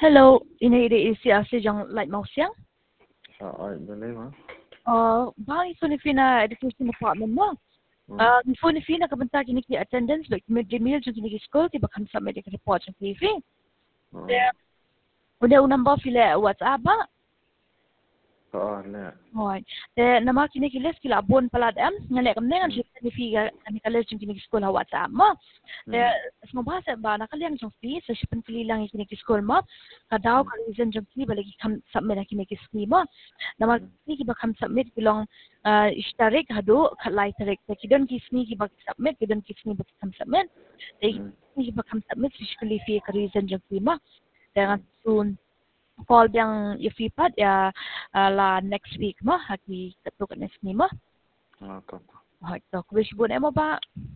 Hello, ini isi asli yang light mouse yang. Boleh mah. Bang isu ni fina education department mo. Isu ni fina kebentar kini ki attendance like mid-day jung kini ki school ki bakam submit ki report jung TV. Udah number file WhatsApp ba. Lah. Hoy. Nama kini ki list kila bon palat am ngalek kam dengan sih ni figa kami kalis jung kini ki school ha WhatsApp mo. Semua bahasa ba nakaliang jung fi so sipan kililang kini ki school mo. Kadao ka reason jung kini balagi kam submit kini ki school mo. Nama kini ki bakam submit kilong ishtarik hadu kalai tarik kidon ki sni ki bak submit kidon ki sni bak kam submit. Kini ki bakam submit sishkuli fi ka reason jung kini mo. Dengan soon call yang ifipat ya la next week mah haki ketuk next ni mah. Apa? Hak tak wish buat emo ba.